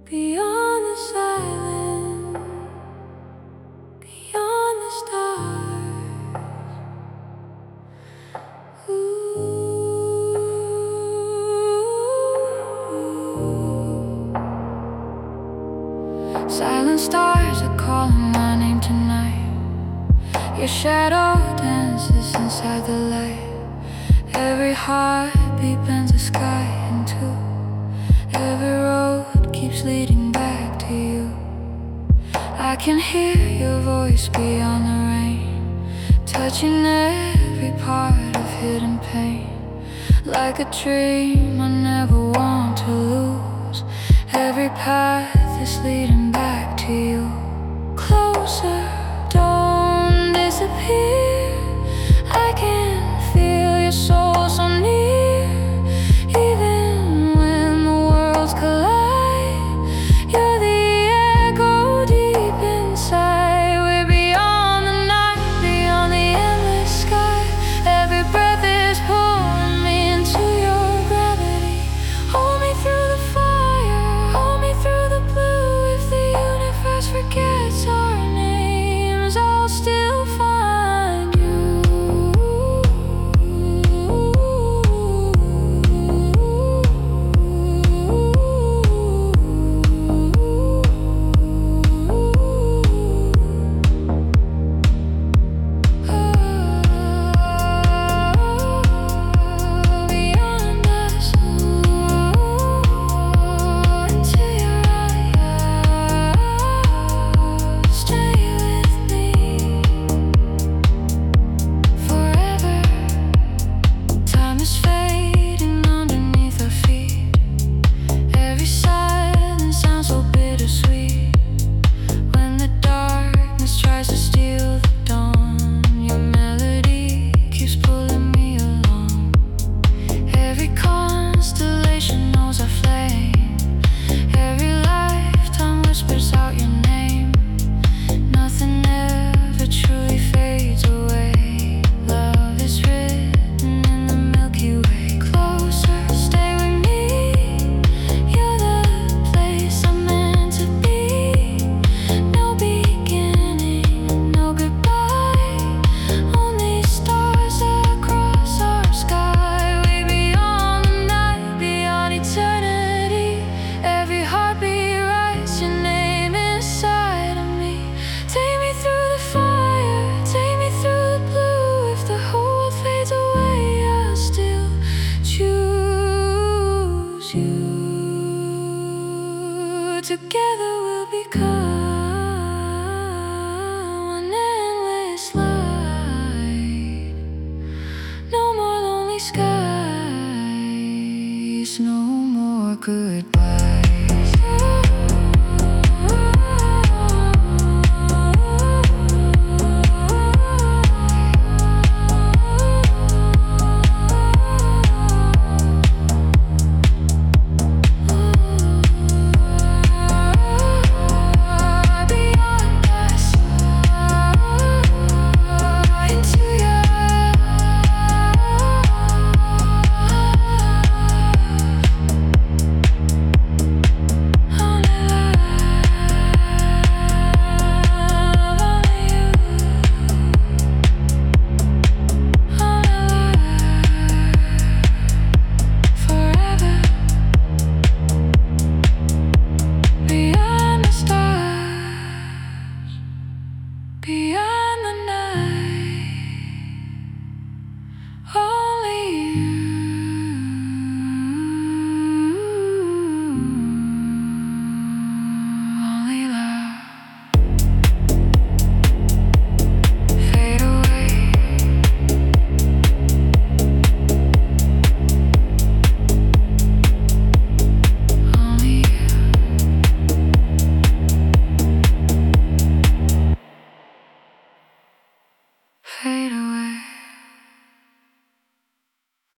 Beyond the silence, beyond the stars. Silent stars are calling my name tonight. Your shadow dances inside the light. Every heartbeat bends the sky in two. Every road keeps leading back to you. I can hear your voice beyond the rain, touching every part of hidden pain. Like a dream I never want to lose. Every path is leading back to you. Closer, don't disappear. I can feel your soul so near. Even when the worlds collide, you're the echo deep inside. We're beyond the night, beyond the endless sky. Every breath is pulling me into your gravity. Hold me through the fire, hold me through the blue. If the universe forgets our names, I'll still find you. Beyond us, into your eyes. Stay with me forever. Time is fading underneath our feet. Every silence sounds so bittersweet. When the darkness tries to steal the dawn, your melody keeps pulling me along. Every constellation knows our flame. Every lifetime whispers out your name. Nothing ever truly fades away. Love is written in the Milky Way. Closer, stay with me. You're the place I'm meant to be. No beginning, no goodbye. Only stars across our sky. Way beyond the night, beyond eternity. Every heartbeat writes your name inside of me. Take me through the fire, take me through the blue. If the whole world fades away, I'll still choose you. Together we'll become an endless light. No more lonely skies, no more goodbye.